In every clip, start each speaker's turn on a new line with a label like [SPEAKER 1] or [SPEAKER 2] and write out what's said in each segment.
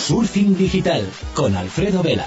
[SPEAKER 1] Surfing Digital con Alfredo Vela.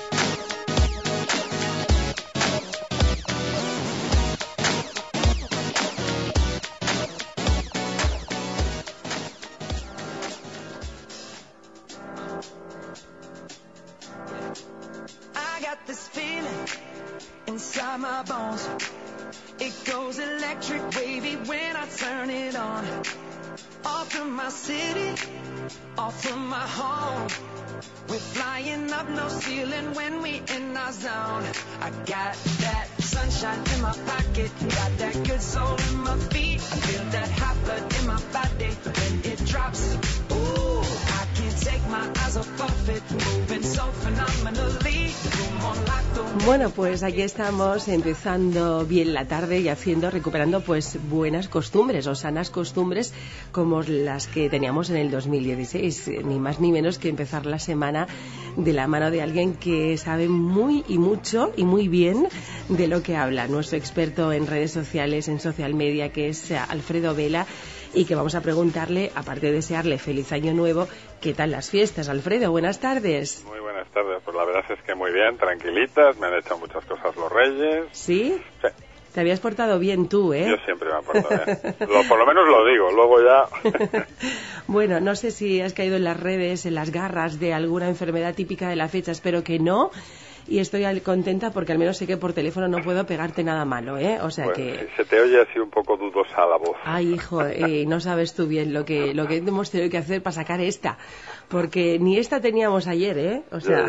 [SPEAKER 2] Bueno, pues aquí estamos empezando bien la tarde y recuperando pues buenas costumbres o sanas costumbres como las que teníamos en el 2016, ni más ni menos que empezar la semana de la mano de alguien que sabe muy y mucho y muy bien de lo que habla, nuestro experto en redes sociales, en social media, que es Alfredo Vela, y que vamos a preguntarle, aparte de desearle feliz año nuevo, ¿qué tal las fiestas? Alfredo, buenas tardes.
[SPEAKER 3] Muy buenas tardes, pues la verdad es que muy bien, tranquilitas, me han hecho muchas cosas los Reyes.
[SPEAKER 2] ¿Sí?
[SPEAKER 3] Sí.
[SPEAKER 2] Te habías portado bien tú, ¿eh?
[SPEAKER 3] Yo siempre me he portado bien. Por lo menos lo digo, luego ya...
[SPEAKER 2] Bueno, no sé si has caído en las redes, en las garras de alguna enfermedad típica de la fecha, espero que no. Y estoy contenta porque al menos sé que por teléfono no puedo pegarte nada malo, ¿eh? O sea
[SPEAKER 3] bueno,
[SPEAKER 2] que...
[SPEAKER 3] Si se te oye así un poco dudosa la voz.
[SPEAKER 2] Ay, hijo, no sabes tú bien lo que hemos tenido que hacer para sacar esta. Porque ni esta teníamos ayer, ¿eh? O sea...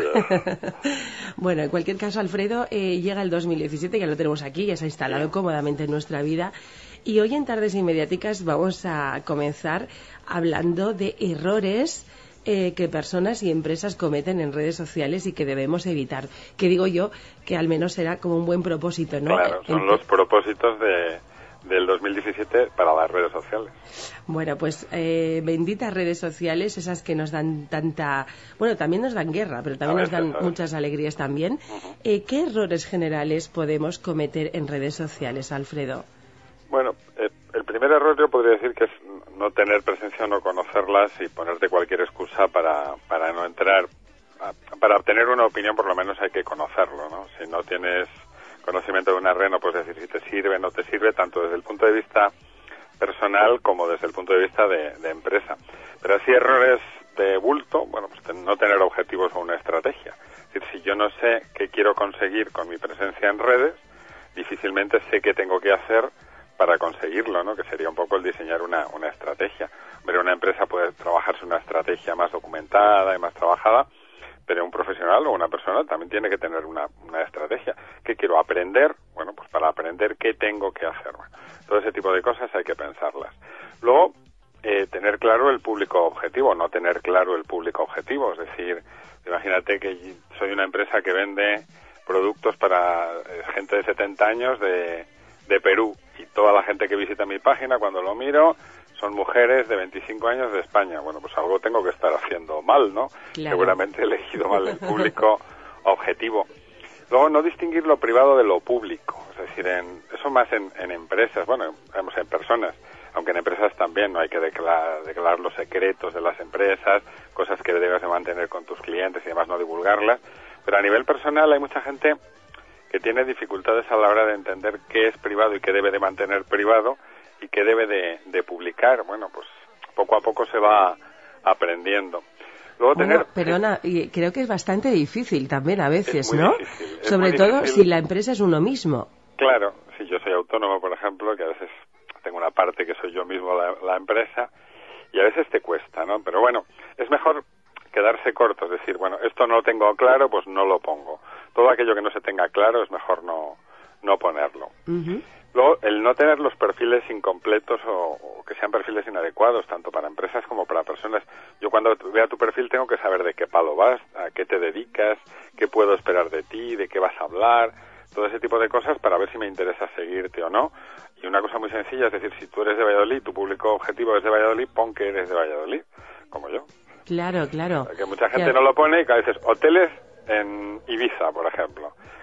[SPEAKER 2] Bueno, en cualquier caso, Alfredo, llega el 2017, ya lo tenemos aquí, ya se ha instalado cómodamente en nuestra vida. Y hoy en Tardes Inmediáticas vamos a comenzar hablando de errores que personas y empresas cometen en redes sociales y que debemos evitar. Que digo yo que al menos será como un buen propósito, ¿no?
[SPEAKER 3] Claro, son los propósitos del 2017 para las redes sociales.
[SPEAKER 2] Bueno, pues benditas redes sociales, esas que nos dan tanta... Bueno, también nos dan guerra, pero también nos dan muchas alegrías también.
[SPEAKER 3] Uh-huh.
[SPEAKER 2] ¿Qué errores generales podemos cometer en redes sociales, Alfredo?
[SPEAKER 3] Bueno, el primer error yo podría decir que es no tener presencia, no conocerlas y ponerte cualquier excusa para no entrar. Para obtener una opinión por lo menos hay que conocerlo, ¿no? Si no tienes conocimiento de una red no puedes decir si te sirve o no te sirve, tanto desde el punto de vista personal como desde el punto de vista de empresa. Pero así errores de bulto, bueno, pues no tener objetivos o una estrategia. Es decir, si yo no sé qué quiero conseguir con mi presencia en redes, difícilmente sé qué tengo que hacer para conseguirlo, ¿no? Que sería un poco el diseñar una estrategia. Pero una empresa puede trabajarse una estrategia más documentada y más trabajada, pero un profesional o una persona también tiene que tener una estrategia. ¿Qué quiero aprender? Bueno, pues para aprender, ¿qué tengo que hacer? Bueno, todo ese tipo de cosas hay que pensarlas. Luego, tener claro el público objetivo, no tener claro el público objetivo. Es decir, imagínate que soy una empresa que vende productos para gente de 70 años de Perú, y toda la gente que visita mi página, cuando lo miro, son mujeres de 25 años de España. Bueno, pues algo tengo que estar haciendo mal, ¿no? Claro. Seguramente he elegido mal el público objetivo. Luego, no distinguir lo privado de lo público. Es decir, eso más en empresas, bueno, en personas, aunque en empresas también no hay que declarar los secretos de las empresas, cosas que debes de mantener con tus clientes y demás, no divulgarlas. Pero a nivel personal hay mucha gente que tiene dificultades a la hora de entender qué es privado y qué debe de mantener privado y qué debe de publicar. Bueno, pues poco a poco se va aprendiendo. Luego
[SPEAKER 2] perdona, y creo que es bastante difícil también a veces, ¿no?
[SPEAKER 3] Difícil,
[SPEAKER 2] sobre todo
[SPEAKER 3] difícil.
[SPEAKER 2] Si la empresa es uno mismo.
[SPEAKER 3] Claro, si yo soy autónomo, por ejemplo, que a veces tengo una parte que soy yo mismo la empresa, y a veces te cuesta, ¿no? Pero bueno, es mejor quedarse corto, es decir, bueno, esto no lo tengo claro, pues no lo pongo. Todo aquello que no se tenga claro es mejor no ponerlo.
[SPEAKER 2] Uh-huh.
[SPEAKER 3] Luego, el no tener los perfiles incompletos o que sean perfiles inadecuados, tanto para empresas como para personas. Yo cuando vea tu perfil tengo que saber de qué palo vas, a qué te dedicas, qué puedo esperar de ti, de qué vas a hablar, todo ese tipo de cosas para ver si me interesa seguirte o no. Y una cosa muy sencilla, es decir, si tú eres de Valladolid, tu público objetivo es de Valladolid, pon que eres de Valladolid, como yo.
[SPEAKER 2] Claro.
[SPEAKER 3] Que mucha gente no lo pone y que a veces hoteles en Ibiza, por ejemplo.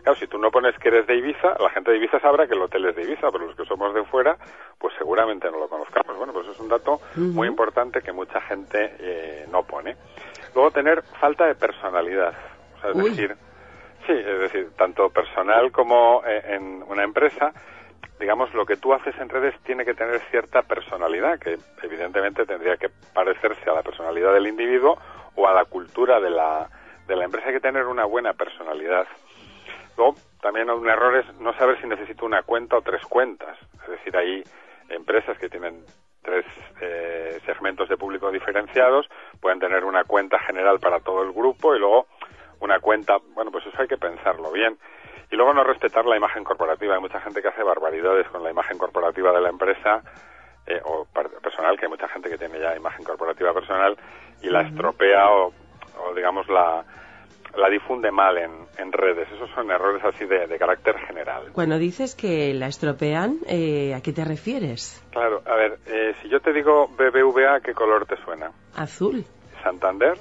[SPEAKER 3] Claro, si tú no pones que eres de Ibiza, la gente de Ibiza sabrá que el hotel es de Ibiza, pero los que somos de fuera, pues seguramente no lo conozcamos. Bueno, pues es un dato muy importante que mucha gente no pone. Luego, tener falta de personalidad. O sea, es decir, tanto personal como en una empresa, digamos, lo que tú haces en redes tiene que tener cierta personalidad, que evidentemente tendría que parecerse a la personalidad del individuo o a la cultura de la empresa. Hay que tener una buena personalidad. Luego, también un error es no saber si necesito una cuenta o 3 cuentas. Es decir, hay empresas que tienen 3 segmentos de público diferenciados, pueden tener una cuenta general para todo el grupo y luego una cuenta, bueno, pues eso hay que pensarlo bien. Y luego no respetar la imagen corporativa. Hay mucha gente que hace barbaridades con la imagen corporativa de la empresa o personal, que hay mucha gente que tiene ya imagen corporativa personal y la estropea o digamos, la difunde mal en redes. Esos son errores así de carácter general.
[SPEAKER 2] Cuando dices que la estropean, ¿a qué te refieres?
[SPEAKER 3] Claro, a ver, si yo te digo BBVA, ¿qué color te suena?
[SPEAKER 2] Azul.
[SPEAKER 3] ¿Santander?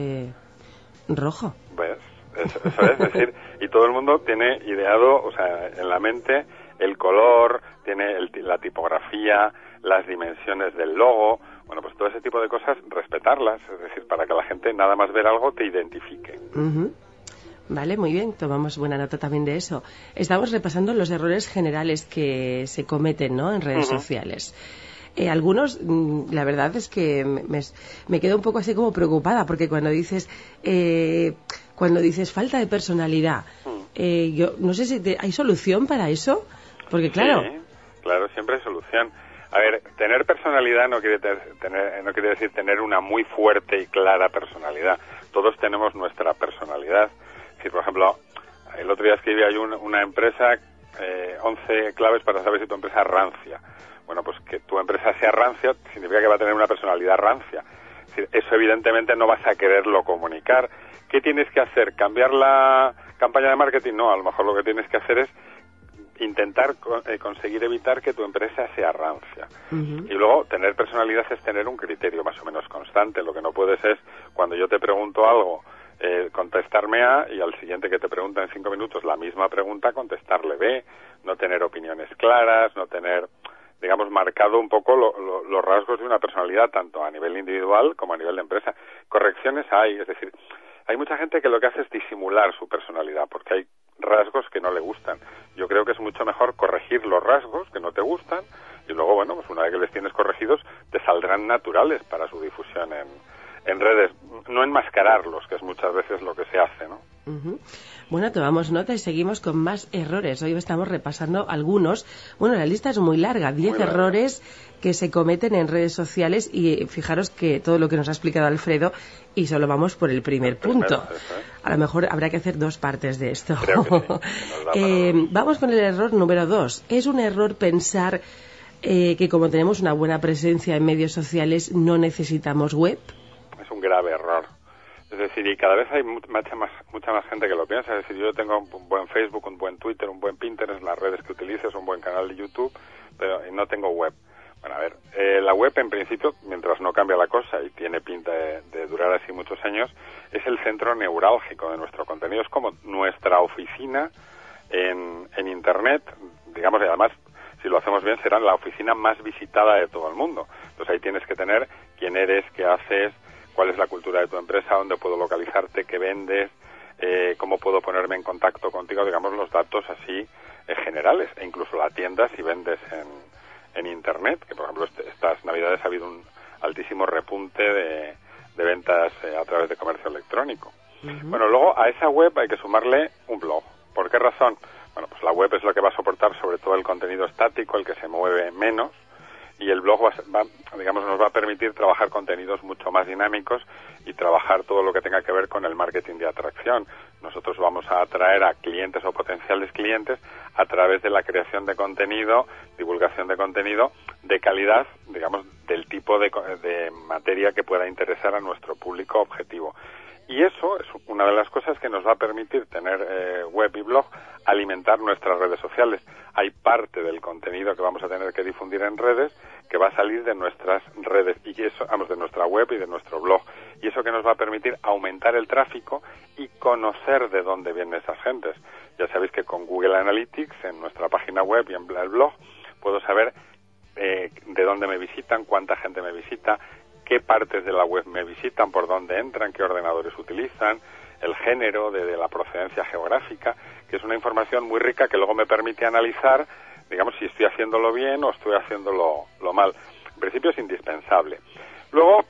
[SPEAKER 2] Rojo.
[SPEAKER 3] ¿Ves? Eso es decir, y todo el mundo tiene ideado, o sea, en la mente el color, tiene la tipografía, las dimensiones del logo. Bueno, pues todo ese tipo de cosas, respetarlas, es decir, para que la gente nada más ver algo te identifique.
[SPEAKER 2] Vale, muy bien, tomamos buena nota también de eso. Estamos repasando los errores generales que se cometen, ¿no?, en redes sociales. Algunos, la verdad es que me quedo un poco así como preocupada, porque cuando dices falta de personalidad, yo no sé si hay solución para eso, porque claro...
[SPEAKER 3] Sí, claro, siempre hay solución. A ver, tener personalidad no quiere decir tener una muy fuerte y clara personalidad. Todos tenemos nuestra personalidad. Si, por ejemplo, el otro día escribí hay una empresa, 11 claves para saber si tu empresa es rancia. Bueno, pues que tu empresa sea rancia significa que va a tener una personalidad rancia. Es decir, eso evidentemente no vas a quererlo comunicar. ¿Qué tienes que hacer? ¿Cambiar la campaña de marketing? No, a lo mejor lo que tienes que hacer es intentar conseguir evitar que tu empresa sea rancia. Y luego, tener personalidad es tener un criterio más o menos constante. Lo que no puedes es, cuando yo te pregunto algo, contestarme A, y al siguiente que te pregunta en 5 minutos la misma pregunta, contestarle B, no tener opiniones claras, no tener, digamos, marcado un poco los rasgos de una personalidad, tanto a nivel individual como a nivel de empresa. Correcciones hay, es decir, hay mucha gente que lo que hace es disimular su personalidad, porque hay rasgos que no le gustan. Yo creo que es mucho mejor corregir los rasgos que no te gustan y luego, bueno, pues una vez que les tienes corregidos, te saldrán naturales para su difusión en redes. No enmascararlos, que es muchas veces lo que se hace, ¿no?
[SPEAKER 2] Bueno, tomamos nota y seguimos con más errores. Hoy estamos repasando algunos. Bueno, la lista es muy larga, 10 errores que se cometen en redes sociales y fijaros que todo lo que nos ha explicado Alfredo y solo vamos por el primer punto. A lo mejor habrá que hacer 2 partes de esto.
[SPEAKER 3] Creo que sí.
[SPEAKER 2] Vamos con el error número 2. Es un error pensar que como tenemos una buena presencia en medios sociales no necesitamos web.
[SPEAKER 3] Es un grave error. Es decir, y cada vez hay mucha más gente que lo piensa. Es decir, yo tengo un buen Facebook, un buen Twitter, un buen Pinterest, las redes que utilices, un buen canal de YouTube, pero no tengo web. Bueno, a ver, la web en principio, mientras no cambia la cosa y tiene pinta de durar así muchos años, es el centro neurálgico de nuestro contenido. Es como nuestra oficina en Internet, digamos, y además, si lo hacemos bien, será la oficina más visitada de todo el mundo. Entonces ahí tienes que tener quién eres, qué haces, cuál es la cultura de tu empresa, dónde puedo localizarte, qué vendes, cómo puedo ponerme en contacto contigo, digamos, los datos así generales, e incluso la tienda si vendes en Internet, que por ejemplo estas Navidades ha habido un altísimo repunte de ventas a través de comercio electrónico. Bueno, luego a esa web hay que sumarle un blog. ¿Por qué razón? Bueno, pues la web es lo que va a soportar sobre todo el contenido estático, el que se mueve menos, y el blog digamos, nos va a permitir trabajar contenidos mucho más dinámicos y trabajar todo lo que tenga que ver con el marketing de atracción. Nosotros vamos a atraer a clientes o potenciales clientes a través de la creación de contenido, divulgación de contenido de calidad, digamos, del tipo de materia que pueda interesar a nuestro público objetivo. Y eso es una de las cosas que nos va a permitir tener web y blog, alimentar nuestras redes sociales. Hay parte del contenido que vamos a tener que difundir en redes que va a salir de nuestras redes y eso, de nuestra web y de nuestro blog. Y eso que nos va a permitir aumentar el tráfico y conocer de dónde vienen esas gentes. Ya sabéis que con Google Analytics, en nuestra página web y en el blog, puedo saber de dónde me visitan, cuánta gente me visita, qué partes de la web me visitan, por dónde entran, qué ordenadores utilizan, el género, de la procedencia geográfica, que es una información muy rica que luego me permite analizar, digamos, si estoy haciéndolo bien o estoy haciéndolo mal. En principio es indispensable. Luego,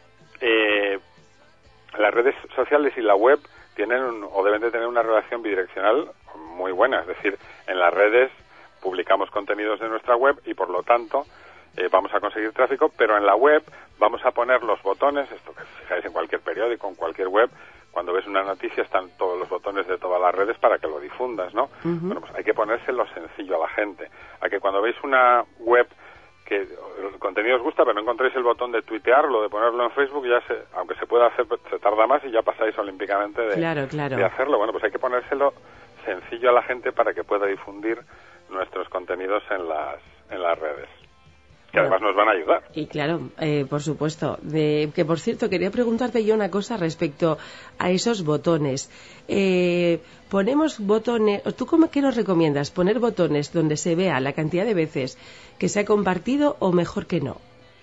[SPEAKER 3] las redes sociales y la web tienen o deben de tener una relación bidireccional muy buena. Es decir, en las redes publicamos contenidos de nuestra web y, por lo tanto, vamos a conseguir tráfico, pero en la web vamos a poner los botones, esto que fijáis en cualquier periódico, en cualquier web, cuando ves una noticia están todos los botones de todas las redes para que lo difundas, ¿no? Uh-huh. Bueno, pues hay que ponérselo sencillo a la gente, a que cuando veis una web que el contenido os gusta, pero no encontréis el botón de tuitearlo, de ponerlo en Facebook, aunque se pueda hacer, se tarda más y ya pasáis olímpicamente de hacerlo. Bueno, pues hay que ponérselo sencillo a la gente para que pueda difundir nuestros contenidos en las redes, que además nos van a ayudar.
[SPEAKER 2] Y claro, por supuesto. Que por cierto, quería preguntarte yo una cosa respecto a esos botones. Ponemos botones, ¿tú qué nos recomiendas? ¿Poner botones donde se vea la cantidad de veces que se ha compartido o mejor que no?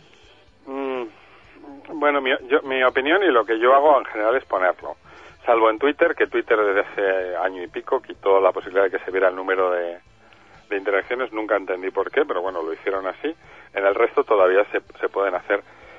[SPEAKER 3] Bueno, mi opinión y lo que yo hago en general es ponerlo. Salvo en Twitter, que Twitter desde hace año y pico quitó la posibilidad de que se viera el número de interacciones, nunca entendí por qué, pero bueno, lo hicieron así. En el resto todavía se pueden hacer.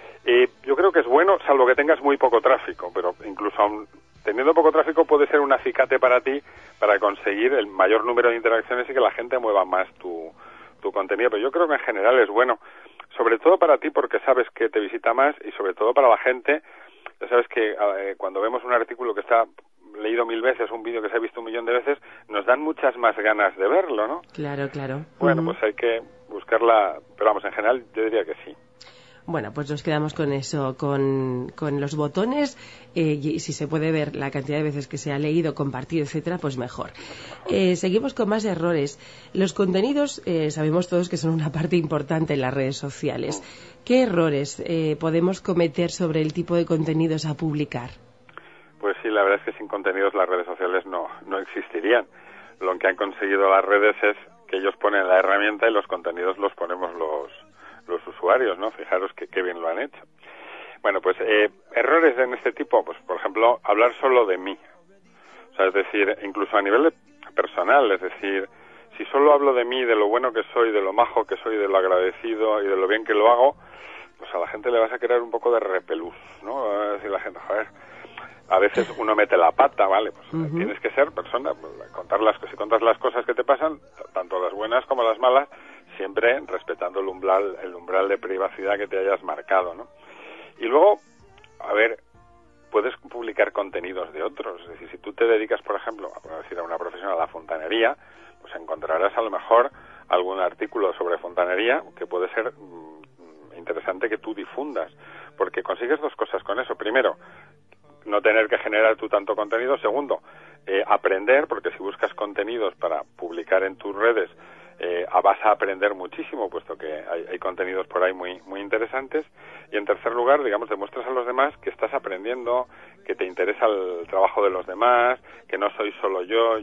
[SPEAKER 3] Yo creo que es bueno, salvo que tengas muy poco tráfico, pero incluso aún teniendo poco tráfico puede ser un acicate para ti para conseguir el mayor número de interacciones y que la gente mueva más tu contenido. Pero yo creo que en general es bueno, sobre todo para ti porque sabes que te visita más y sobre todo para la gente. Ya sabes que cuando vemos un artículo que está leído 1000 veces, un vídeo que se ha visto 1.000.000 de veces, nos dan muchas más ganas de verlo, ¿no?
[SPEAKER 2] Claro, claro.
[SPEAKER 3] Bueno, pues hay que buscarla, pero vamos, en general yo diría que sí.
[SPEAKER 2] Bueno, pues nos quedamos con eso, con los botones, y si se puede ver la cantidad de veces que se ha leído, compartido, etcétera, pues mejor. Seguimos con más errores. Los contenidos, sabemos todos que son una parte importante en las redes sociales. ¿Qué errores podemos cometer sobre el tipo de contenidos a publicar?
[SPEAKER 3] Pues sí, la verdad es que sin contenidos las redes sociales no existirían. Lo que han conseguido las redes es que ellos ponen la herramienta y los contenidos los ponemos los usuarios, ¿no? Fijaros qué bien lo han hecho. Bueno, pues errores en este tipo, pues por ejemplo, hablar solo de mí. O sea, es decir, incluso a nivel personal, es decir, si solo hablo de mí, de lo bueno que soy, de lo majo que soy, de lo agradecido y de lo bien que lo hago, pues a la gente le vas a crear un poco de repelús, ¿no? Va a decir la gente, joder, a veces uno mete la pata, ¿vale? Pues tienes que ser persona, pues, si contas las cosas que te pasan, tanto las buenas como las malas, siempre respetando el umbral de privacidad que te hayas marcado, ¿no? Y luego, a ver, puedes publicar contenidos de otros. Es decir, si tú te dedicas, por ejemplo, a una profesión, a la fontanería, pues encontrarás a lo mejor algún artículo sobre fontanería que puede ser interesante que tú difundas, porque consigues dos cosas con eso. Primero, no tener que generar tú tanto contenido. Segundo, aprender, porque si buscas contenidos para publicar en tus redes, vas a aprender muchísimo, puesto que hay contenidos por ahí muy muy interesantes. Y en tercer lugar, digamos, demuestras a los demás que estás aprendiendo, que te interesa el trabajo de los demás, que no soy solo yo,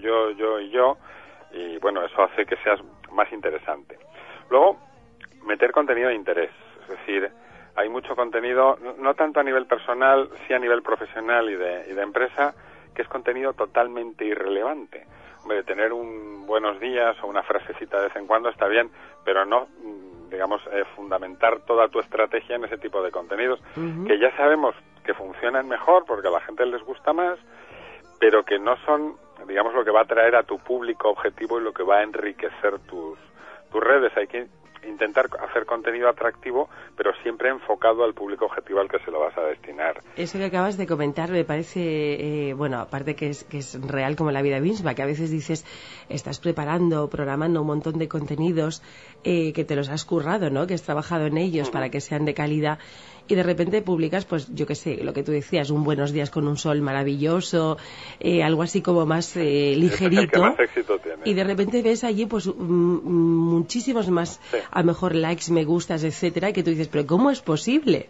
[SPEAKER 3] y bueno, eso hace que seas más interesante. Luego, meter contenido de interés, es decir, hay mucho contenido, no tanto a nivel personal, sí a nivel profesional y de empresa, que es contenido totalmente irrelevante. Hombre, tener un buenos días o una frasecita de vez en cuando está bien, pero no, digamos, fundamentar toda tu estrategia en ese tipo de contenidos, que ya sabemos que funcionan mejor porque a la gente les gusta más, pero que no son, digamos, lo que va a atraer a tu público objetivo y lo que va a enriquecer tus redes. Hay que intentar hacer contenido atractivo, pero siempre enfocado al público objetivo al que se lo vas a destinar.
[SPEAKER 2] Eso que acabas de comentar me parece, bueno, aparte que es real como la vida misma, que a veces dices, estás preparando, programando un montón de contenidos que te los has currado, ¿no? Que has trabajado en ellos para que sean de calidad y de repente publicas, pues yo qué sé, lo que tú decías, un buenos días con un sol maravilloso, algo así como más ligerito.
[SPEAKER 3] El que más éxito tiene.
[SPEAKER 2] Y de repente ves allí pues muchísimos más, a lo mejor likes, me gustas, etcétera, y que tú dices, pero ¿cómo es posible?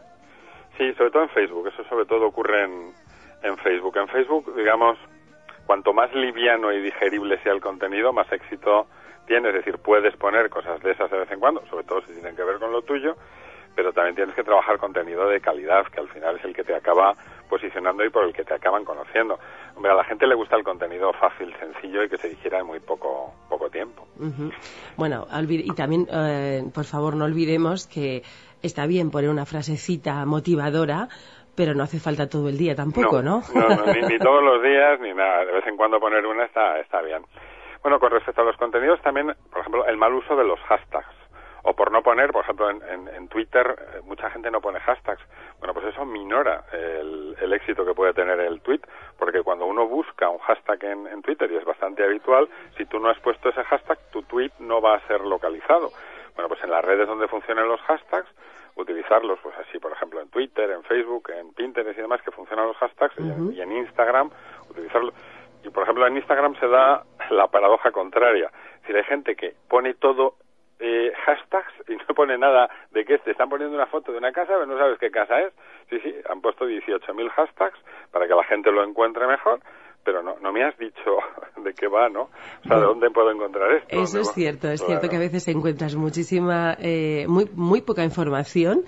[SPEAKER 3] Sí, sobre todo en Facebook. Eso sobre todo ocurre en Facebook. En Facebook, digamos, cuanto más liviano y digerible sea el contenido, más éxito tiene. Es decir, puedes poner cosas de esas de vez en cuando, sobre todo si tienen que ver con lo tuyo, pero también tienes que trabajar contenido de calidad, que al final es el que te acaba posicionando y por el que te acaban conociendo. Hombre, a la gente le gusta el contenido fácil, sencillo y que se digiera en muy poco tiempo.
[SPEAKER 2] Uh-huh. Bueno, y también, por favor, no olvidemos que está bien poner una frasecita motivadora, pero no hace falta todo el día tampoco, ¿no?
[SPEAKER 3] No, ni todos los días, ni nada. De vez en cuando poner una está bien. Bueno, con respecto a los contenidos también, por ejemplo, el mal uso de los hashtags. O por no poner, por ejemplo, en Twitter, mucha gente no pone hashtags. Bueno, pues eso minora el éxito que puede tener el tweet, porque cuando uno busca un hashtag en Twitter, y es bastante habitual, si tú no has puesto ese hashtag, tu tweet no va a ser localizado. Bueno, pues en las redes donde funcionan los hashtags, utilizarlos, pues así, por ejemplo, en Twitter, en Facebook, en Pinterest y demás, que funcionan los hashtags, y en Instagram, utilizarlos. Y, por ejemplo, en Instagram se da la paradoja contraria. Es decir, hay gente que pone todo hashtags y no pone nada de que te están poniendo una foto de una casa, pero no sabes qué casa es. Sí, han puesto 18.000 hashtags para que la gente lo encuentre mejor, pero no me has dicho de qué va, ¿no? O sea, ¿de dónde puedo encontrar esto?
[SPEAKER 2] Eso es cierto, cierto que a veces encuentras muchísima, muy poca información.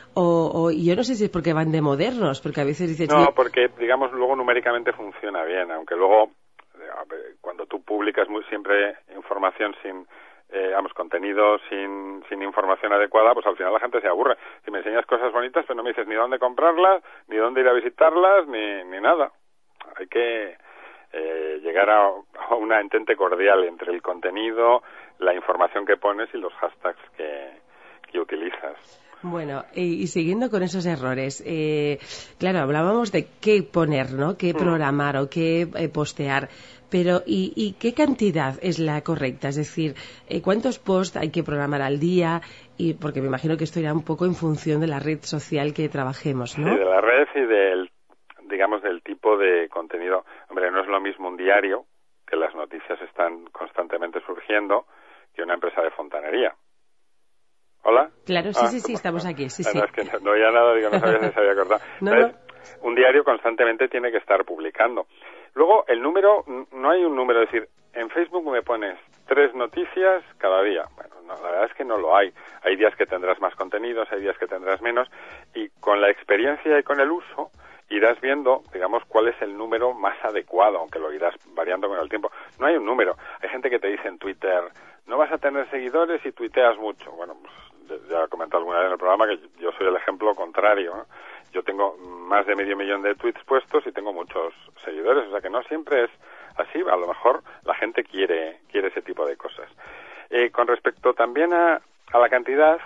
[SPEAKER 2] O yo no sé si es porque van de modernos, porque a veces dices...
[SPEAKER 3] No, porque, digamos, luego numéricamente funciona bien, aunque luego, cuando tú publicas siempre información sin... contenido sin información adecuada, pues al final la gente se aburre. Si me enseñas cosas bonitas, pero no me dices ni dónde comprarlas, ni dónde ir a visitarlas, ni nada. Hay que llegar a una entente cordial entre el contenido, la información que pones y los hashtags que utilizas.
[SPEAKER 2] Bueno, y siguiendo con esos errores, claro, hablábamos de qué poner, ¿no? Qué programar o qué postear, pero ¿y qué cantidad es la correcta? Es decir, ¿cuántos posts hay que programar al día? Y porque me imagino que esto irá un poco en función de la red social que trabajemos, ¿no?
[SPEAKER 3] Sí, de la red y del tipo de contenido. Hombre, no es lo mismo un diario, que las noticias están constantemente surgiendo, que una empresa de fontanería. ¿Hola?
[SPEAKER 2] Claro, sí, estamos aquí, sí.
[SPEAKER 3] No, es que no oía nada, digo, no sabía si se había cortado.
[SPEAKER 2] No.
[SPEAKER 3] Un diario constantemente tiene que estar publicando. Luego, el número, no hay un número, es decir, en Facebook me pones 3 noticias cada día. Bueno, no, la verdad es que no lo hay. Hay días que tendrás más contenidos, hay días que tendrás menos, y con la experiencia y con el uso irás viendo, digamos, cuál es el número más adecuado, aunque lo irás variando con el tiempo. No hay un número. Hay gente que te dice en Twitter, no vas a tener seguidores si tuiteas mucho. Bueno, pues ya he comentado alguna vez en el programa que yo soy el ejemplo contrario, ¿no? Yo tengo más de 500.000 de tweets puestos y tengo muchos seguidores, o sea que no siempre es así. A lo mejor la gente quiere ese tipo de cosas. Con respecto también a la cantidad,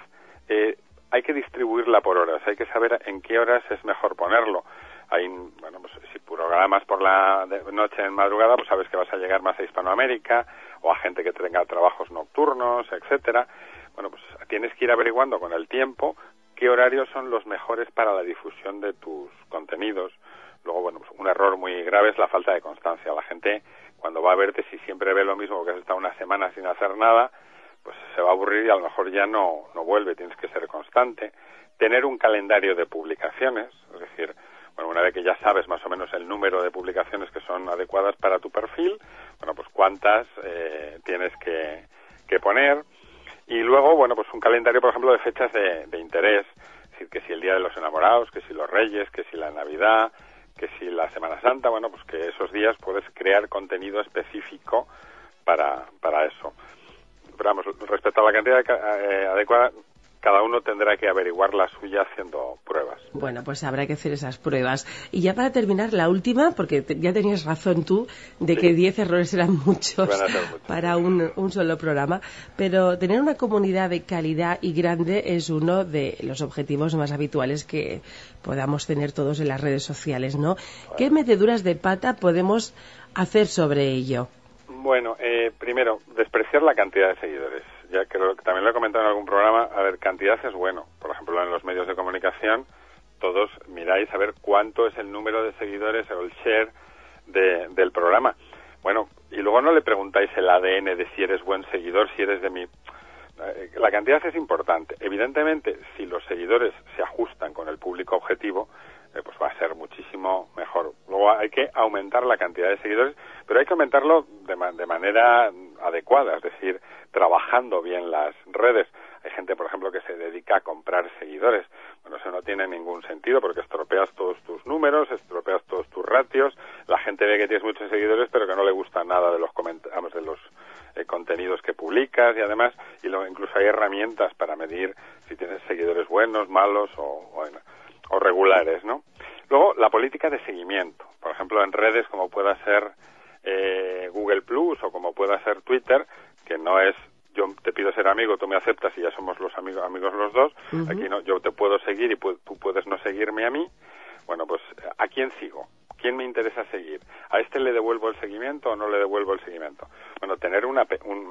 [SPEAKER 3] hay que distribuirla por horas, hay que saber en qué horas es mejor ponerlo. Pues si programas por la noche en madrugada, pues sabes que vas a llegar más a Hispanoamérica o a gente que tenga trabajos nocturnos, etcétera. Bueno, pues tienes que ir averiguando con el tiempo qué horarios son los mejores para la difusión de tus contenidos. Luego, bueno, pues un error muy grave es la falta de constancia. La gente, cuando va a verte, si siempre ve lo mismo porque has estado una semana sin hacer nada, pues se va a aburrir y a lo mejor ya no vuelve. Tienes que ser constante. Tener un calendario de publicaciones, es decir, bueno, una vez que ya sabes más o menos el número de publicaciones que son adecuadas para tu perfil, bueno, pues cuántas tienes que poner. Y luego, bueno, pues un calendario, por ejemplo, de fechas de interés. Es decir, que si el Día de los Enamorados, que si los Reyes, que si la Navidad, que si la Semana Santa, bueno, pues que esos días puedes crear contenido específico para eso. Pero vamos, respecto a la cantidad adecuada, cada uno tendrá que averiguar la suya haciendo pruebas.
[SPEAKER 2] Bueno, pues habrá que hacer esas pruebas. Y ya para terminar, la última, porque ya tenías razón tú, de que 10 errores eran muchos para un solo programa, pero tener una comunidad de calidad y grande es uno de los objetivos más habituales que podamos tener todos en las redes sociales, ¿no? Bueno. ¿Qué meteduras de pata podemos hacer sobre ello?
[SPEAKER 3] Bueno, primero, despreciar la cantidad de seguidores. ya creo que también lo he comentado en algún programa, a ver, cantidad es bueno. Por ejemplo, en los medios de comunicación, todos miráis a ver cuánto es el número de seguidores o el share del programa. Bueno, y luego no le preguntáis el ADN de si eres buen seguidor, si eres de mi... La cantidad es importante. Evidentemente, si los seguidores se ajustan con el público objetivo, pues va a ser muchísimo mejor. Luego hay que aumentar la cantidad de seguidores, pero hay que aumentarlo de manera adecuada, es decir, trabajando bien las redes. Hay gente, por ejemplo, que se dedica a comprar seguidores. Bueno, eso no tiene ningún sentido porque estropeas todos tus números, estropeas todos tus ratios. La gente ve que tienes muchos seguidores, pero que no le gusta nada de los contenidos que publicas y además, incluso hay herramientas para medir si tienes seguidores buenos, malos o regulares, ¿no? Luego, la política de seguimiento. Por ejemplo, en redes como pueda ser Google Plus o como pueda ser Twitter, que no es yo te pido ser amigo, tú me aceptas y ya somos los amigos los dos. Uh-huh. Aquí no, yo te puedo seguir y tú puedes no seguirme a mí. Bueno, pues ¿a quién sigo? ¿Quién me interesa seguir? ¿A este le devuelvo el seguimiento o no le devuelvo el seguimiento? Bueno, tener una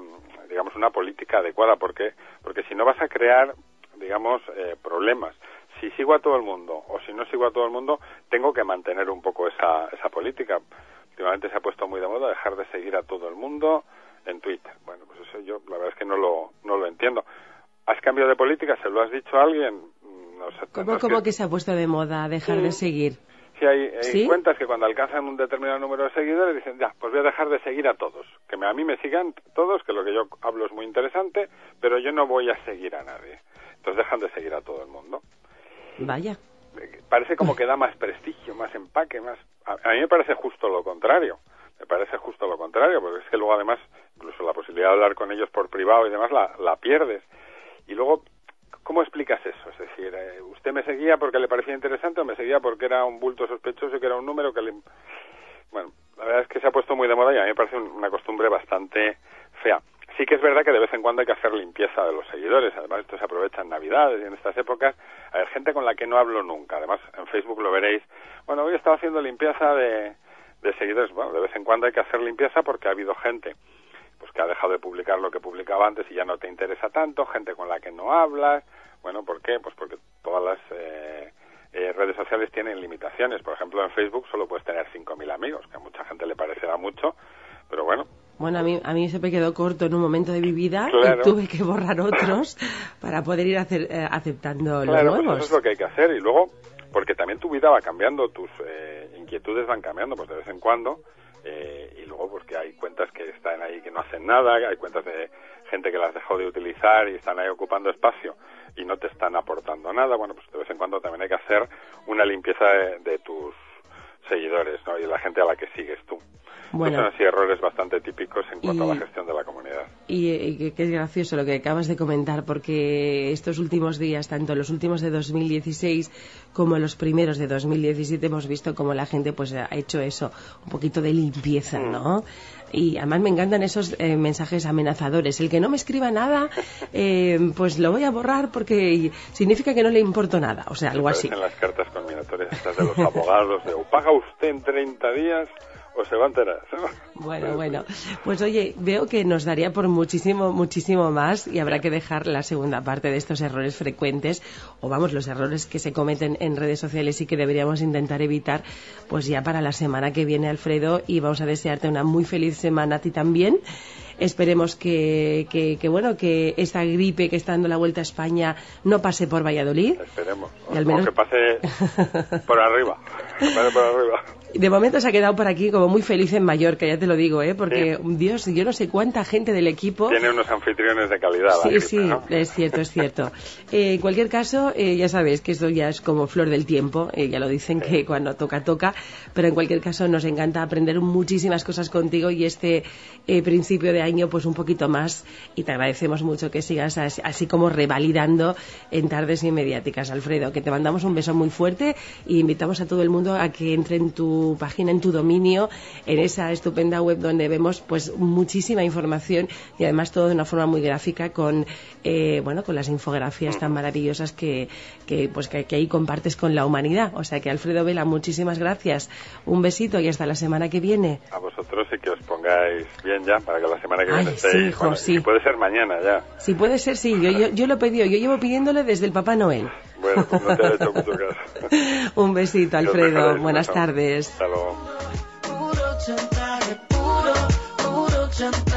[SPEAKER 3] política adecuada, porque si no vas a crear, problemas. Si sigo a todo el mundo o si no sigo a todo el mundo, tengo que mantener un poco esa política. Últimamente se ha puesto muy de moda dejar de seguir a todo el mundo en Twitter. Bueno, pues eso yo la verdad es que no lo entiendo. ¿Has cambiado de política? ¿Se lo has dicho a alguien? No sé.
[SPEAKER 2] ¿Cómo que se ha puesto de moda dejar de seguir?
[SPEAKER 3] Sí, hay cuentas que cuando alcanzan un determinado número de seguidores dicen, ya, pues voy a dejar de seguir a todos. Que a mí me sigan todos, que lo que yo hablo es muy interesante, pero yo no voy a seguir a nadie. Entonces dejan de seguir a todo el mundo.
[SPEAKER 2] Vaya.
[SPEAKER 3] Parece como que da más prestigio, más empaque, más... A mí me parece justo lo contrario. Porque es que luego además, incluso la posibilidad de hablar con ellos por privado y demás, la pierdes. Y luego, ¿cómo explicas eso? Es decir, ¿usted me seguía porque le parecía interesante o me seguía porque era un bulto sospechoso y que era un número que le... Bueno, la verdad es que se ha puesto muy de moda y a mí me parece una costumbre bastante fea. Sí que es verdad que de vez en cuando hay que hacer limpieza de los seguidores. Además, esto se aprovecha en Navidades y en estas épocas. Hay gente con la que no hablo nunca. Además, en Facebook lo veréis. Bueno, hoy he estado haciendo limpieza de seguidores. Bueno, de vez en cuando hay que hacer limpieza porque ha habido gente pues que ha dejado de publicar lo que publicaba antes y ya no te interesa tanto, gente con la que no hablas. Bueno, ¿por qué? Pues porque todas las redes sociales tienen limitaciones. Por ejemplo, en Facebook solo puedes tener 5.000 amigos, que a mucha gente le parecerá mucho, pero bueno.
[SPEAKER 2] Bueno, a mí se me quedó corto en un momento de mi vida.
[SPEAKER 3] Claro.
[SPEAKER 2] Y tuve que borrar otros para poder ir aceptando los nuevos.
[SPEAKER 3] Pues eso es lo que hay que hacer. Y luego, porque también tu vida va cambiando, tus inquietudes van cambiando pues de vez en cuando. Y luego porque hay cuentas que están ahí que no hacen nada, hay cuentas de gente que las dejó de utilizar y están ahí ocupando espacio y no te están aportando nada. Bueno, pues de vez en cuando también hay que hacer una limpieza de tus seguidores, ¿no? Y de la gente a la que sigues tú. Bueno, son así errores bastante típicos en cuanto a la gestión de la comunidad.
[SPEAKER 2] Y que es gracioso lo que acabas de comentar, porque estos últimos días, tanto los últimos de 2016 como los primeros de 2017, hemos visto cómo la gente pues ha hecho eso, un poquito de limpieza, ¿no? Y además me encantan esos mensajes amenazadores. El que no me escriba nada, pues lo voy a borrar porque significa que no le importo nada. O sea, algo así.
[SPEAKER 3] En las cartas conminatorias estas de los abogados, de o paga usted en 30 días o se va a enterar.
[SPEAKER 2] Bueno. Pues oye, veo que nos daría por muchísimo más y habrá que dejar la segunda parte de estos errores frecuentes, o vamos, los errores que se cometen en redes sociales y que deberíamos intentar evitar, pues ya para la semana que viene, Alfredo, y vamos a desearte una muy feliz semana a ti también. Esperemos que esta gripe que está dando la vuelta a España no pase por Valladolid.
[SPEAKER 3] Esperemos. Y al menos... O que pase por arriba.
[SPEAKER 2] De momento se ha quedado por aquí como muy feliz en Mallorca, ya te lo digo, porque sí. Dios, yo no sé cuánta gente del equipo...
[SPEAKER 3] Tiene unos anfitriones de calidad.
[SPEAKER 2] Sí,
[SPEAKER 3] ¿no?
[SPEAKER 2] es cierto. En cualquier caso, ya sabéis que esto ya es como flor del tiempo, ya lo dicen que cuando toca, pero en cualquier caso nos encanta aprender muchísimas cosas contigo y este principio de año pues un poquito más, y te agradecemos mucho que sigas así como revalidando en Tardes Inmediáticas, Alfredo, que te mandamos un beso muy fuerte y invitamos a todo el mundo a que entre en tu tu página, en tu dominio, en esa estupenda web donde vemos pues muchísima información y además todo de una forma muy gráfica con con las infografías tan maravillosas que ahí compartes con la humanidad. O sea que, Alfredo Vela, muchísimas gracias. Un besito y hasta la semana que viene.
[SPEAKER 3] A vosotros, y que os pongáis bien ya para que la semana que viene estéis.
[SPEAKER 2] Sí, hijo, sí.
[SPEAKER 3] Si puede ser mañana ya.
[SPEAKER 2] Si puede ser, sí. Yo lo he pedido. Yo llevo pidiéndole desde el Papá Noel.
[SPEAKER 3] Bueno, pues no te ha hecho mucho caso.
[SPEAKER 2] Un besito, Alfredo. Buenas tardes.
[SPEAKER 3] Hasta luego.